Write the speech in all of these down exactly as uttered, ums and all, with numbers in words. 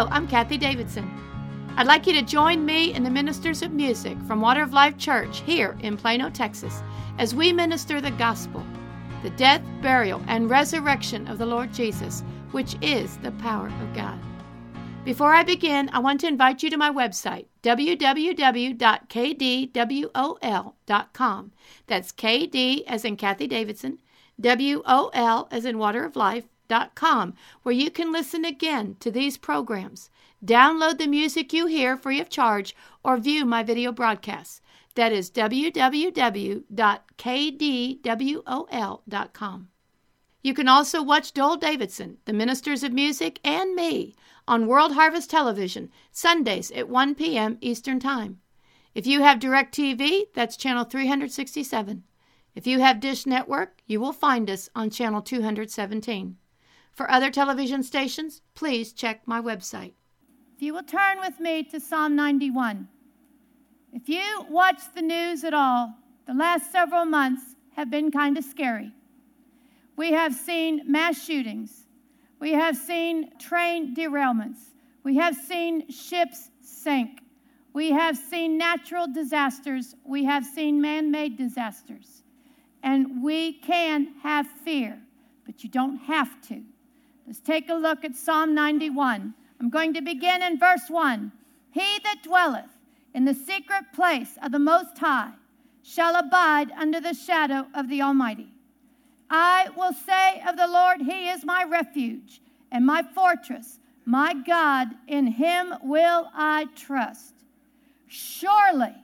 Hello, I'm Kathy Davidson. I'd like you to join me and the ministers of music from Water of Life Church here in Plano, Texas, as we minister the gospel, the death, burial, and resurrection of the Lord Jesus, which is the power of God. Before I begin, I want to invite you to my website, w w w dot k d wol dot com. That's K D as in Kathy Davidson, W O L as in Water of Life, dot com, where you can listen again to these programs, download the music you hear free of charge, or view my video broadcasts. That is w w w dot k d wol dot com. You can also watch Dole Davidson, the Ministers of Music, and me on World Harvest Television, Sundays at one p.m. Eastern Time. If you have DirecTV, that's channel three sixty-seven. If you have Dish Network, you will find us on channel two seventeen. For other television stations, please check my website. If you will turn with me to Psalm ninety-one. If you watch the news at all, the last several months have been kind of scary. We have seen mass shootings. We have seen train derailments. We have seen ships sink. We have seen natural disasters. We have seen man-made disasters. And we can have fear, but you don't have to. Let's take a look at Psalm ninety-one. I'm going to begin in verse one. He that dwelleth in the secret place of the Most High shall abide under the shadow of the Almighty. I will say of the Lord, He is my refuge and my fortress. My God, in Him will I trust. Surely,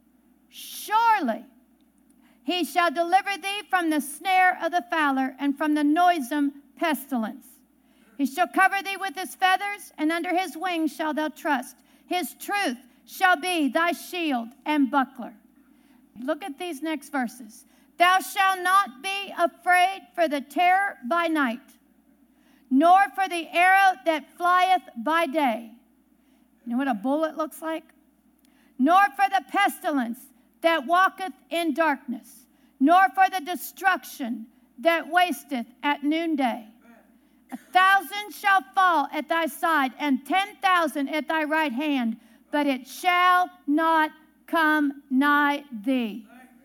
surely, He shall deliver thee from the snare of the fowler and from the noisome pestilence. He shall cover thee with His feathers, and under His wings shalt thou trust. His truth shall be thy shield and buckler. Look at these next verses. Thou shalt not be afraid for the terror by night, nor for the arrow that flieth by day. You know what a bullet looks like? Nor for the pestilence that walketh in darkness, nor for the destruction that wasteth at noonday. A thousand shall fall at thy side, and ten thousand at thy right hand, but it shall not come nigh thee.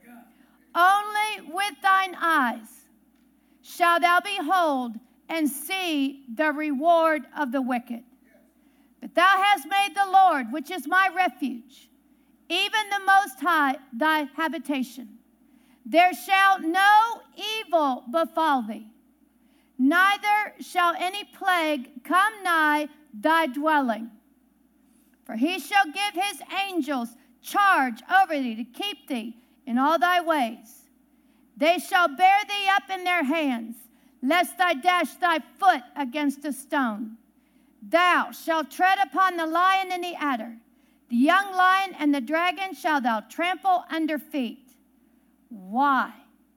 Only with thine eyes shalt thou behold and see the reward of the wicked. But thou hast made the Lord, which is my refuge, even the Most High, thy habitation. There shall no evil befall thee, neither shall any plague come nigh thy dwelling. For He shall give His angels charge over thee to keep thee in all thy ways. They shall bear thee up in their hands, lest thou dash thy foot against a stone. Thou shalt tread upon the lion and the adder. The young lion and the dragon shalt thou trample under feet. Why?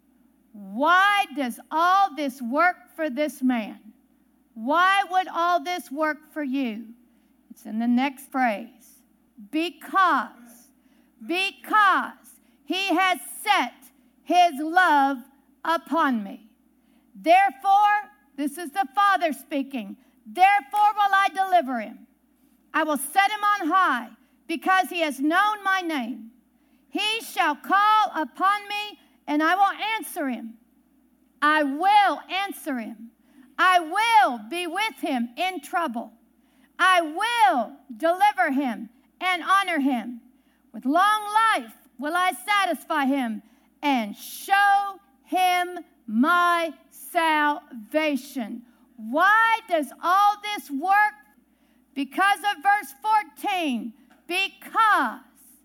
Why does all this work for this man? Why would all this work for you? It's in the next phrase. Because, because He has set His love upon me. Therefore, this is the Father speaking, therefore will I deliver him. I will set him on high, because he has known my name. He shall call upon me, and I will answer him. I will answer him. I will be with him in trouble. I will deliver him and honor him. With long life will I satisfy him and show him my salvation. Why does all this work? Because of verse fourteen. Because,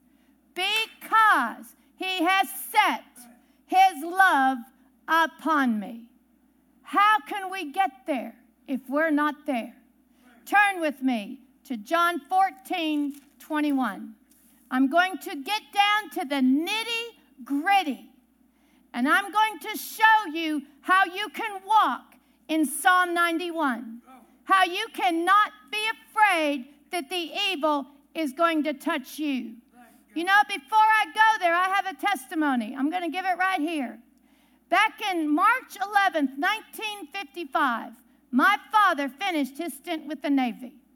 because He has set His love upon me. How can we get there if we're not there? Turn with me to John fourteen twenty-one. I'm going to get down to the nitty-gritty, and I'm going to show you how you can walk in Psalm ninety-one, how you cannot be afraid that the evil is going to touch you. You know, before I go there, I have a testimony. I'm going to give it right here. Back in March eleventh, nineteen fifty-five, my father finished his stint with the Navy.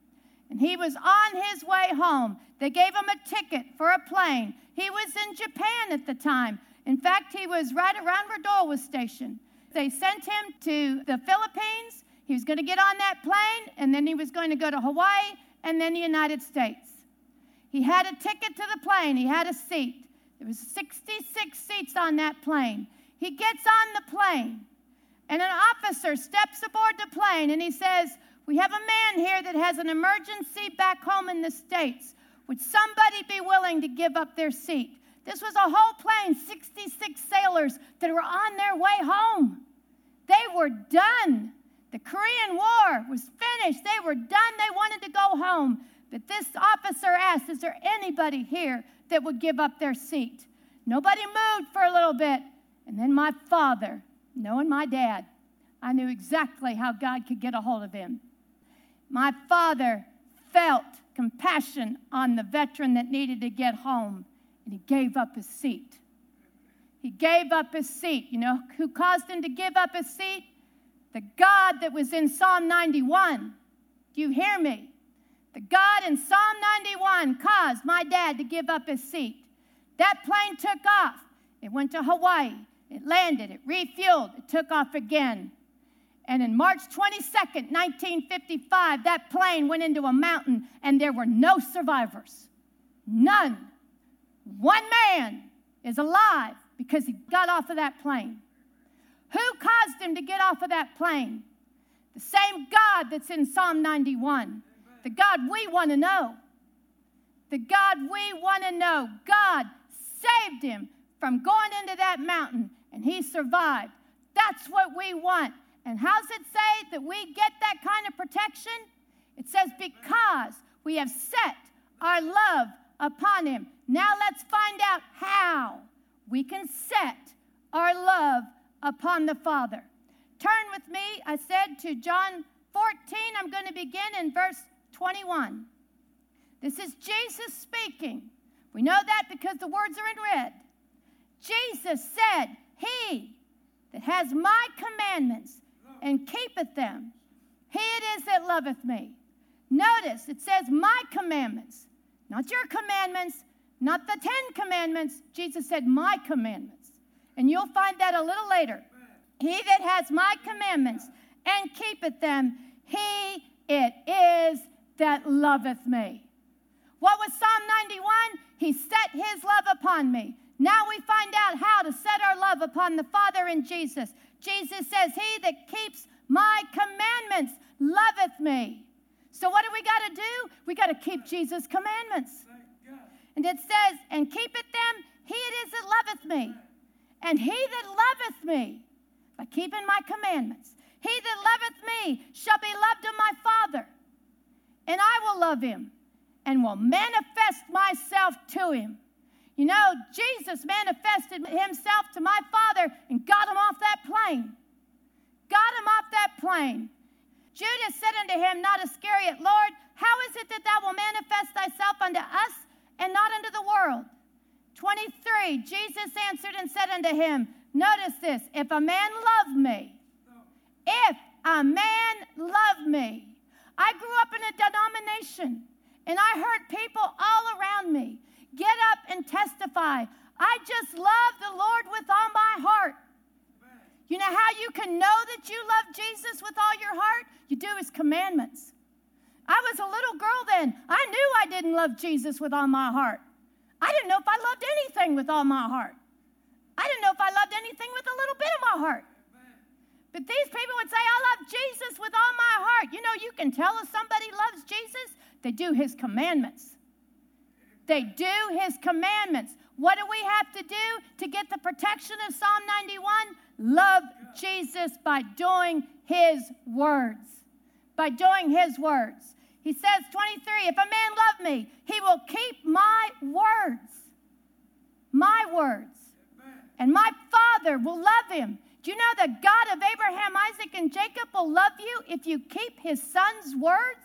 And he was on his way home. They gave him a ticket for a plane. He was in Japan at the time. In fact, he was right around where Dole was stationed. They sent him to the Philippines. He was going to get on that plane, and then he was going to go to Hawaii, and then the United States. He had a ticket to the plane. He had a seat. There was sixty-six seats on that plane. He gets on the plane, and an officer steps aboard the plane, and he says, "We have a man here that has an emergency back home in the States. Would somebody be willing to give up their seat?" This was a whole plane, sixty-six sailors that were on their way home. They were done. The Korean War was finished. They were done. They wanted to go home. But this officer asked, "Is there anybody here that would give up their seat?" Nobody moved for a little bit. And then my father, knowing my dad, I knew exactly how God could get a hold of him. My father felt compassion on the veteran that needed to get home, and he gave up his seat. He gave up his seat. You know who caused him to give up his seat? The God that was in Psalm ninety-one. Do you hear me? The God in Psalm ninety-one caused my dad to give up his seat. That plane took off. It went to Hawaii. It landed. It refueled. It took off again. And in March twenty-second, nineteen fifty-five, that plane went into a mountain, and there were no survivors. None. One man is alive because he got off of that plane. Who caused him to get off of that plane? The same God that's in Psalm ninety-one. The God we want to know. The God we want to know. God saved him from going into that mountain, and he survived. That's what we want. And how's it say that we get that kind of protection? It says, because we have set our love upon him. Now let's find out how we can set our love upon the Father. Turn with me, I said, to John fourteen. I'm going to begin in verse twenty-one. This is Jesus speaking. We know that because the words are in red. Jesus said, "He that has my commandments and keepeth them, he it is that loveth me." Notice, it says my commandments, not your commandments, not the Ten Commandments. Jesus said my commandments. And you'll find that a little later. He that has my commandments and keepeth them, he it is that loveth me. What was Psalm ninety-one? He set his love upon me. Now we find out how to set our love upon the Father in Jesus. Jesus says, "He that keeps my commandments loveth me." So what do we got to do? We got to keep Jesus' commandments. And it says, "And keepeth them, he it is that loveth me. And he that loveth me," by keeping my commandments, "he that loveth me shall be loved of my Father. And I will love him and will manifest myself to him." You know, Jesus manifested himself to my Father and got him off that plane. Got him off that plane. Judas said unto him, not Iscariot, "Lord, how is it that thou wilt manifest thyself unto us and not unto the world?" twenty-three, Jesus answered and said unto him, notice this, "If a man love me, if a man love me." I grew up in a denomination, and I heard people all around me get up and testify, "I just love the Lord with all my heart." You know how you can know that you love Jesus with all your heart? You do his commandments. I was a little girl then. I knew I didn't love Jesus with all my heart. I didn't know if I loved anything with all my heart. I didn't know if I loved anything with a little bit of my heart. But these people would say, "I love Jesus with all my heart." You know, you can tell if somebody loves Jesus. They do his commandments. They do his commandments. What do we have to do to get the protection of Psalm ninety-one? Love Jesus by doing his words. By doing his words. He says, twenty-three, "If a man love me, he will keep my words." My words. And my Father will love him. Do you know the God of Abraham, Isaac, and Jacob will love you if you keep his son's words?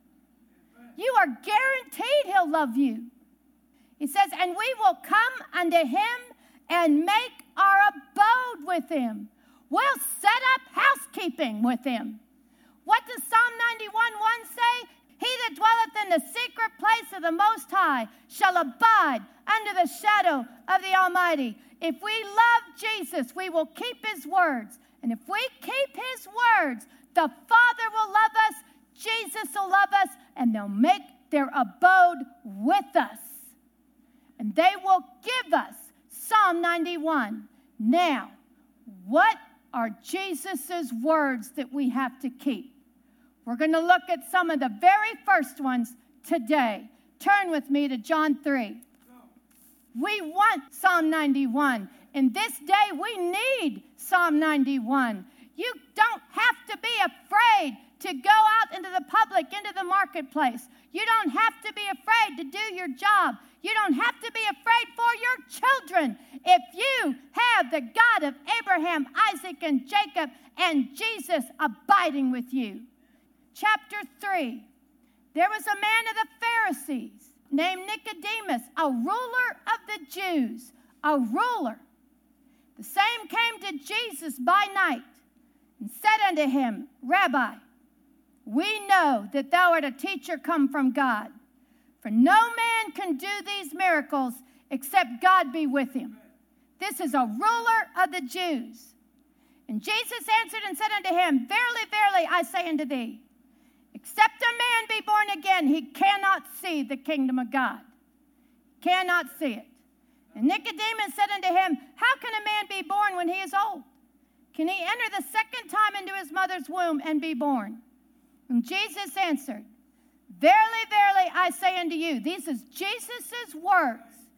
You are guaranteed he'll love you. He says, "And we will come unto him and make our abode with him." We'll set up housekeeping with him. What does Psalm ninety-one one say? He that dwelleth in the secret place of the Most High shall abide under the shadow of the Almighty. If we love Jesus, we will keep his words. And if we keep his words, the Father will love us, Jesus will love us, and they'll make their abode with us. And they will give us Psalm ninety-one. Now, what are Jesus' words that we have to keep? We're going to look at some of the very first ones today. Turn with me to John three. We want Psalm ninety-one. In this day, we need Psalm ninety-one. You don't have to be afraid to go out into the public, into the marketplace. You don't have to be afraid to do your job. You don't have to be afraid for your children. If you have the God of Abraham, Isaac, and Jacob, and Jesus abiding with you. Chapter three, there was a man of the Pharisees named Nicodemus, a ruler of the Jews, a ruler. The same came to Jesus by night and said unto him, Rabbi, we know that thou art a teacher come from God, for no man can do these miracles except God be with him. This is a ruler of the Jews. And Jesus answered and said unto him, Verily, verily, I say unto thee, except a man be born again, he cannot see the kingdom of God. Cannot see it. And Nicodemus said unto him, How can a man be born when he is old? Can he enter the second time into his mother's womb and be born? And Jesus answered, Verily, verily, I say unto you, these is Jesus' words.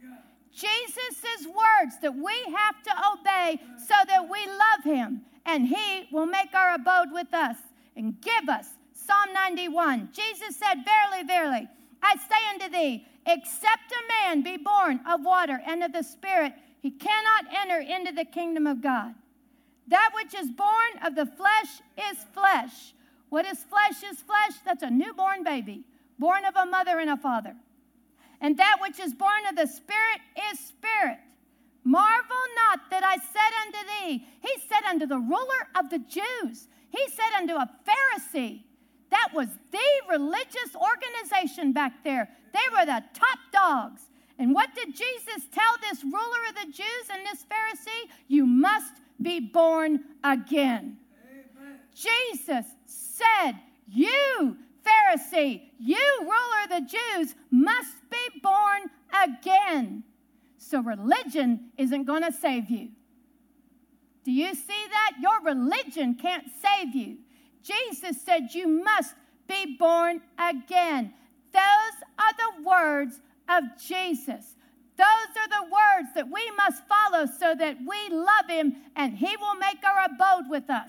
Jesus' words that we have to obey so that we love him. And he will make our abode with us and give us Psalm ninety-one. Jesus said, Verily, verily, I say unto thee, except a man be born of water and of the Spirit, he cannot enter into the kingdom of God. That which is born of the flesh is flesh. What is flesh is flesh? That's a newborn baby, born of a mother and a father. And that which is born of the Spirit is spirit. Marvel not that I said unto thee. He said unto the ruler of the Jews. He said unto a Pharisee. That was the religious organization back there. They were the top dogs. And what did Jesus tell this ruler of the Jews and this Pharisee? You must be born again. Amen. Jesus said, you, Pharisee, you, ruler of the Jews, must be born again. So religion isn't going to save you. Do you see that? Your religion can't save you. Jesus said you must be born again. Those are the words of Jesus. Those are the words that we must follow so that we love him and he will make our abode with us.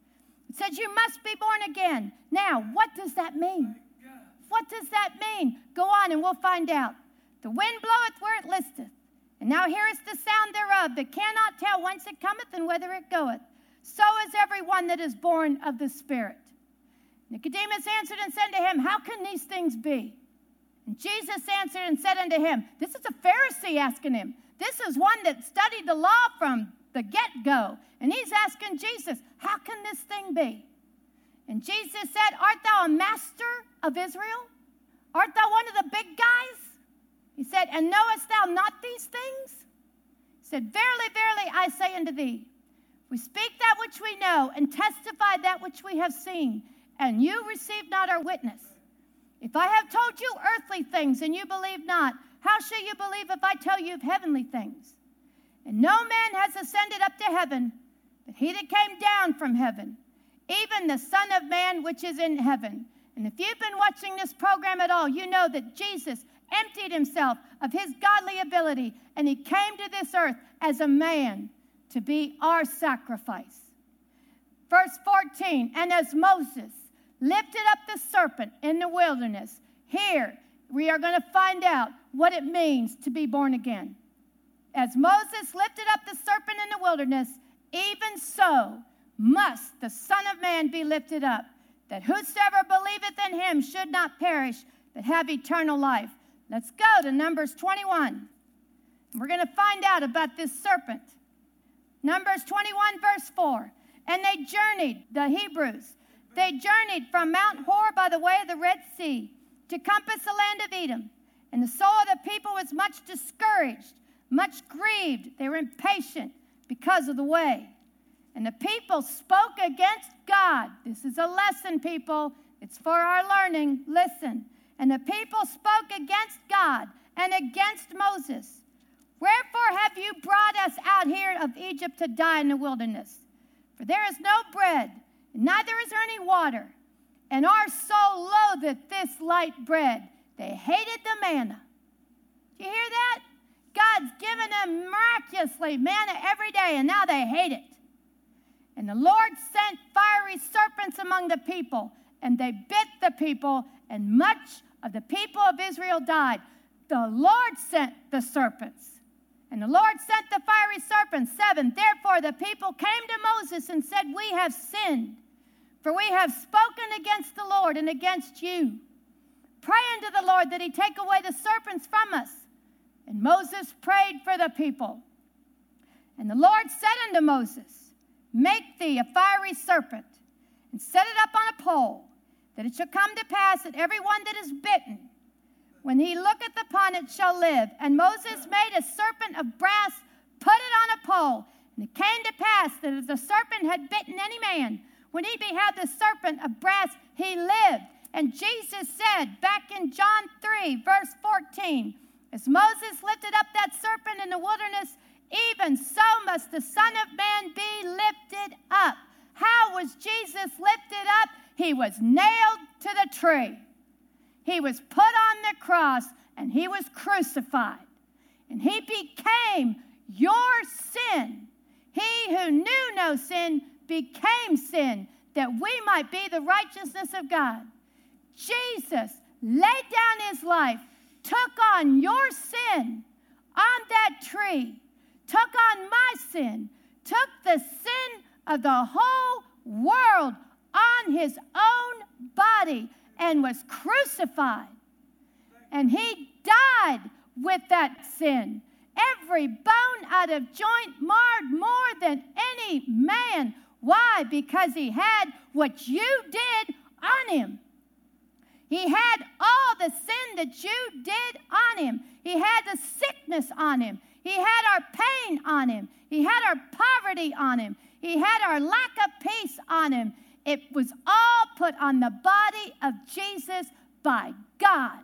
It says you must be born again. Now, what does that mean? What does that mean? Go on and we'll find out. The wind bloweth where it listeth, and now hearest the sound thereof, that cannot tell whence it cometh and whither it goeth. So is every one that is born of the Spirit. Nicodemus answered and said to him, How can these things be? And Jesus answered and said unto him, this is a Pharisee asking him. This is one that studied the law from the get-go. And he's asking Jesus, how can this thing be? And Jesus said, Art thou a master of Israel? Art thou one of the big guys? He said, And knowest thou not these things? He said, Verily, verily, I say unto thee, we speak that which we know and testify that which we have seen, and you receive not our witness. If I have told you earthly things and you believe not, how shall you believe if I tell you of heavenly things? And no man has ascended up to heaven, but he that came down from heaven, even the Son of Man which is in heaven. And if you've been watching this program at all, you know that Jesus emptied himself of his godly ability, and he came to this earth as a man to be our sacrifice. Verse fourteen, and as Moses lifted up the serpent in the wilderness, here we are going to find out what it means to be born again. As Moses lifted up the serpent in the wilderness, even so must the Son of Man be lifted up, that whosoever believeth in him should not perish, but have eternal life. Let's go to Numbers twenty-one. We're going to find out about this serpent. Numbers twenty-one, verse four. And they journeyed, the Hebrews, they journeyed from Mount Hor by the way of the Red Sea, to compass the land of Edom. And the soul of the people was much discouraged, much grieved. They were impatient because of the way. And the people spoke against God. This is a lesson, people. It's for our learning. Listen. And the people spoke against God and against Moses. Wherefore have you brought us out here of Egypt to die in the wilderness? For there is no bread, and neither is there any water. And our soul loatheth this light bread. They hated the manna. Do you hear that? God's given them miraculously manna every day, and now they hate it. And the Lord sent fiery serpents among the people, and they bit the people, and much of the people of Israel died. The Lord sent the serpents. And the Lord sent the fiery serpents. Seven, therefore the people came to Moses and said, we have sinned, for we have spoken against the Lord and against you. Pray unto the Lord that he take away the serpents from us. And Moses prayed for the people. And the Lord said unto Moses, make thee a fiery serpent, and set it up on a pole, that it shall come to pass that every one that is bitten, when he looketh upon it, shall live. And Moses made a serpent of brass, put it on a pole. And it came to pass that as the serpent had bitten any man, when he beheld the serpent of brass, he lived. And Jesus said, back in John three, verse fourteen, as Moses lifted up that serpent in the wilderness, even so must the Son of Man be lifted up. How was Jesus lifted up? He was nailed to the tree. He was put on the cross, and he was crucified. And he became your sin. He who knew no sin became sin, that we might be the righteousness of God. Jesus laid down his life, took on your sin on that tree, took on my sin, took the sin of the whole world on his own body, and was crucified. And he died with that sin. Every bone out of joint marred more than any man. Why? Because he had what you did on him. He had all the sin that you did on him. He had the sickness on him. He had our pain on him. He had our poverty on him. He had our lack of peace on him. It was all put on the body of Jesus by God.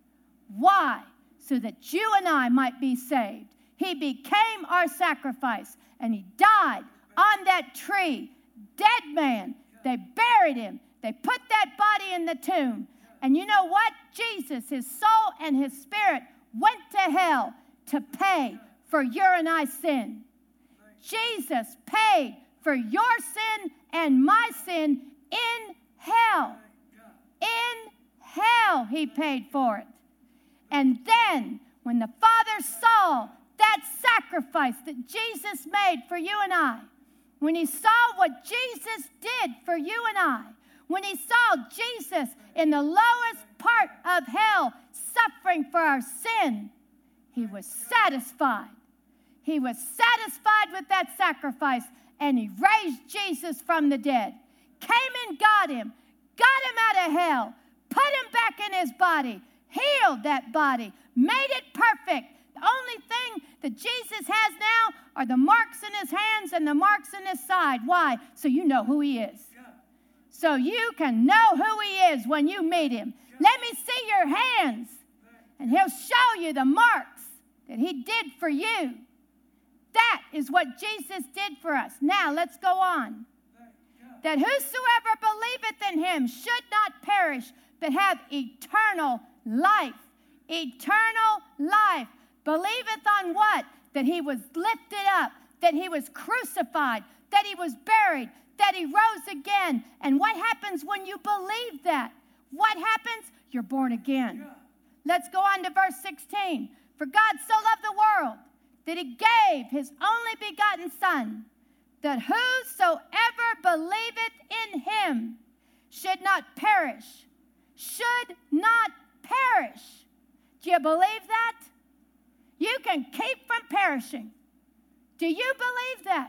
Why? So that you and I might be saved. He became our sacrifice, and he died on that tree. Dead man. They buried him. They put that body in the tomb. And you know what? Jesus, his soul and his spirit, went to hell to pay for your and I sin. Jesus paid for your sin and my sin in hell. In hell he paid for it. And then when the Father saw that sacrifice that Jesus made for you and I, when he saw what Jesus did for you and I, when he saw Jesus in the lowest part of hell suffering for our sin, he was satisfied. He was satisfied with that sacrifice, and he raised Jesus from the dead, came and got him, got him out of hell, put him back in his body, healed that body, made it perfect. The only thing that Jesus has now are the marks in his hands and the marks in his side. Why? So you know who he is. So you can know who he is when you meet him. Let me see your hands, and he'll show you the marks that he did for you. That is what Jesus did for us. Now, let's go on. That whosoever believeth in him should not perish, but have eternal life. Eternal life. Believeth on what? That he was lifted up, that he was crucified, that he was buried, that he rose again. And what happens when you believe that? What happens? You're born again. Let's go on to verse sixteen. For God so loved the world that he gave his only begotten Son, that whosoever believeth in him should not perish. Should not perish. Do you believe that? You can keep from perishing. Do you believe that?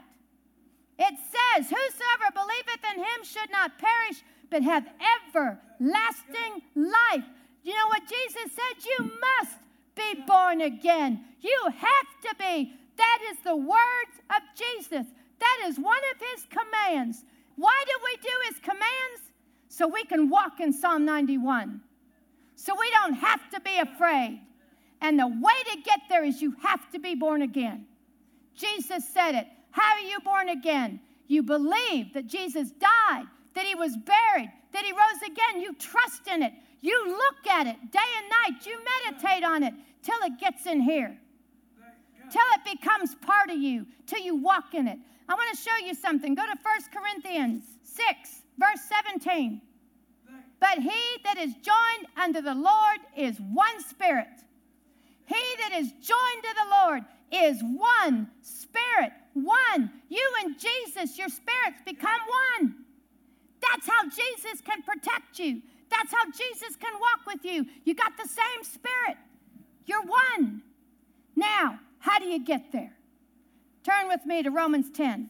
It says, whosoever believeth in him should not perish, but have everlasting life. You know what Jesus said? You must be born again. You have to be. That is the words of Jesus. That is one of his commands. Why do we do his commands? So we can walk in Psalm ninety-one. So we don't have to be afraid. And the way to get there is you have to be born again. Jesus said it. How are you born again? You believe that Jesus died, that he was buried, that he rose again. You trust in it. You look at it day and night. You meditate on it till it gets in here, till it becomes part of you, till you walk in it. I want to show you something. Go to First Corinthians six, verse seventeen. But he that is joined unto the Lord is one spirit. He that is joined to the Lord is one spirit. One. You and Jesus, your spirits become one. That's how Jesus can protect you. That's how Jesus can walk with you. You got the same spirit. You're one. Now, how do you get there? Turn with me to Romans ten.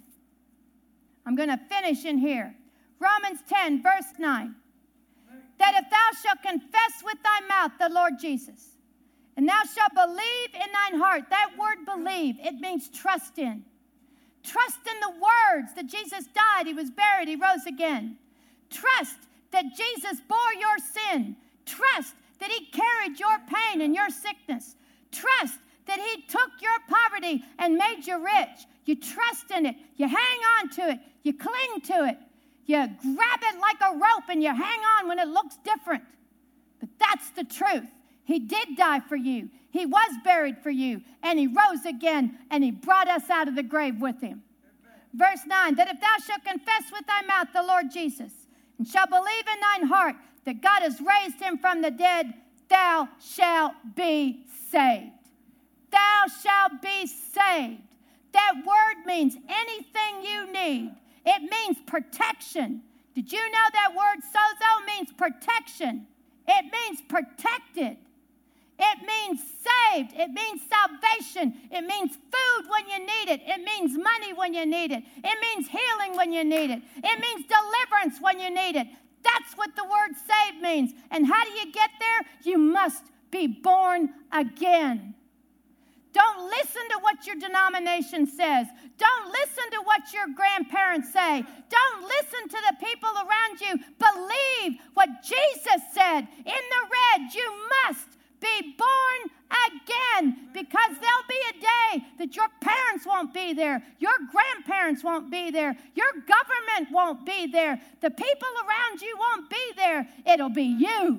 I'm going to finish in here. Romans ten, verse nine. That if thou shalt confess with thy mouth the Lord Jesus, and thou shalt believe in thine heart. That word believe, it means trust in. Trust in the words that Jesus died, he was buried, he rose again. Trust that Jesus bore your sin. Trust that he carried your pain and your sickness. Trust that he took your poverty and made you rich. You trust in it. You hang on to it. You cling to it. You grab it like a rope and you hang on when it looks different. But that's the truth. He did die for you. He was buried for you. And he rose again and he brought us out of the grave with him. Verse nine, that if thou shalt confess with thy mouth the Lord Jesus, and shalt believe in thine heart that God has raised him from the dead, thou shalt be saved. Thou shalt be saved. That word means anything you need. It means protection. Did you know that word sozo means protection? It means protected. It means saved. It means salvation. It means food when you need it. It means money when you need it. It means healing when you need it. It means deliverance when you need it. That's what the word saved means. And how do you get there? You must be born again. Don't listen to what your denomination says. Don't listen to what your grandparents say. Don't listen to the people around you. Believe what Jesus said in the red. You must be born again, because there'll be a day that your parents won't be there. Your grandparents won't be there. Your government won't be there. The people around you won't be there. It'll be you.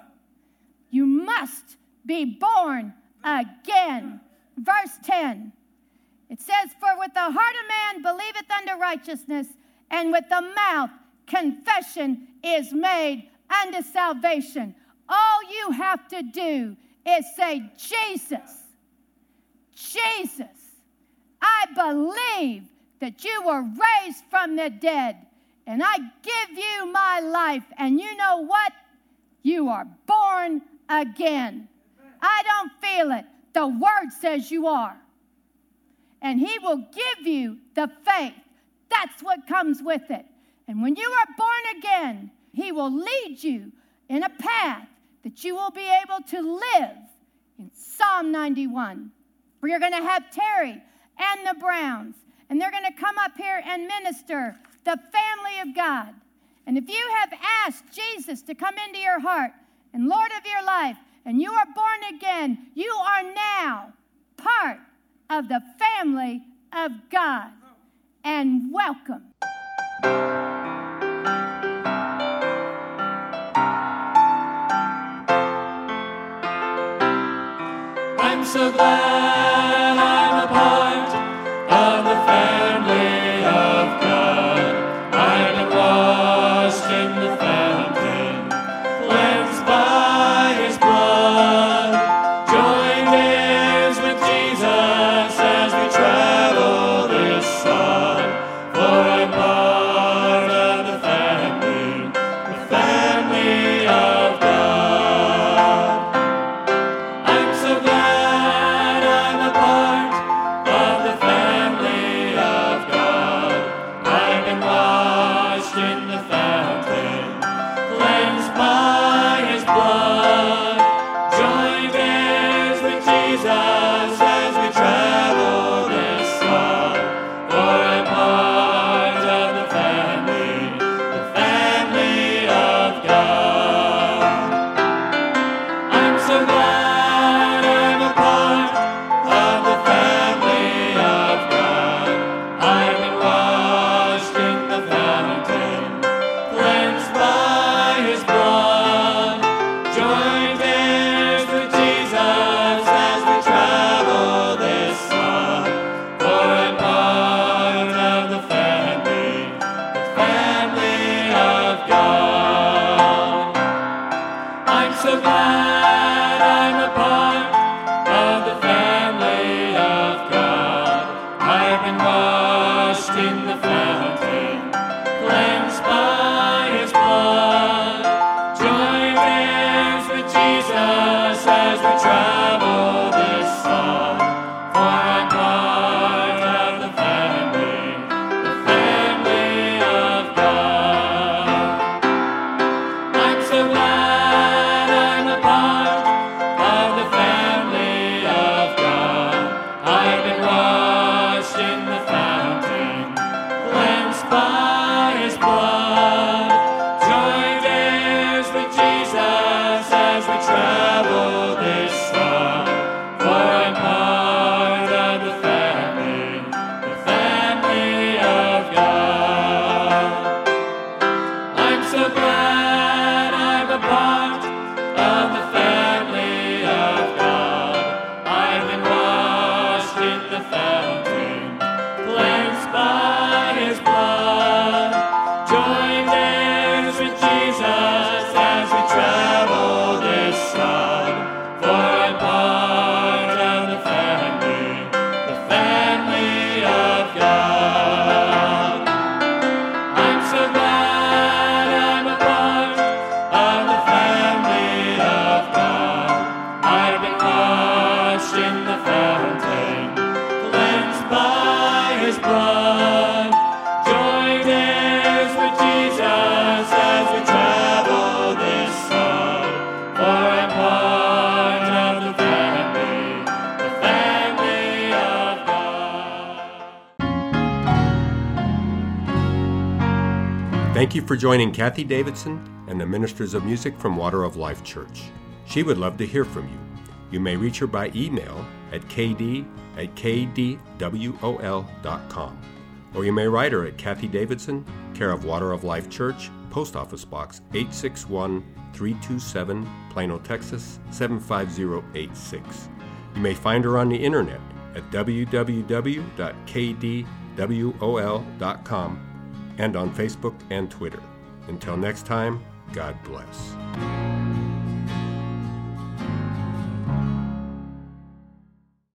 You must be born again. Verse ten, it says, for with the heart a man believeth unto righteousness, and with the mouth confession is made unto salvation. All you have to do is say, Jesus, Jesus, I believe that you were raised from the dead, and I give you my life. And you know what? You are born again. I don't feel it. The word says you are. And he will give you the faith. That's what comes with it. And when you are born again, he will lead you in a path that you will be able to live in Psalm ninety-one. Where you're going to have Terry and the Browns. And they're going to come up here and minister the family of God. And if you have asked Jesus to come into your heart and Lord of your life, and you are born again, you are now part of the family of God. And welcome. I'm so glad I'm a part of the family of God. I've been washed in the fountain, cleansed by his blood, joined hands with Jesus as we travel this sod. For I'm part of the family, the family of God. I'm so glad I'm a part Jesus as we travel this song, for I'm part of the family, the family of God. I'm so glad I'm a part of the family of God. I've been washed in the fountain, cleansed by His blood, joined heirs with Jesus as we travel this song, for I'm part of the family, the family of God. I'm so glad I'm a part of the family of God. I've been washed in the fountain, cleansed by His blood, joined heirs with Jesus as we travel this song, for I'm part of the family, the family of God. I'm so glad I'm a part of the family of God. I've been washed in the fountain, cleansed by His blood, joined heirs with Jesus as we travel this song, for I'm part of the family, the family of God. I'm so glad I'm a part of the family of God. I've been washed in the fountain, cleansed by His blood, joined heirs with Jesus as we travel this song, for I'm part of the family, the family of God. I'm so glad I'm a part of the family of God. I've been washed in the fountain, cleansed by His blood, joined heirs with Jesus as we travel this song, for I'm part of the family, the family of God. Thank you for joining Kathy Davidson and the Ministers of Music from Water of Life Church. She would love to hear from you. You may reach her by email at k d at k d w o l dot com, or you may write her at Kathy Davidson, care of Water of Life Church, Post Office Box eight six one, three two seven, Plano, Texas seven five zero eight six. You may find her on the internet at w w w dot k d w o l dot com and on Facebook and Twitter. Until next time, God bless.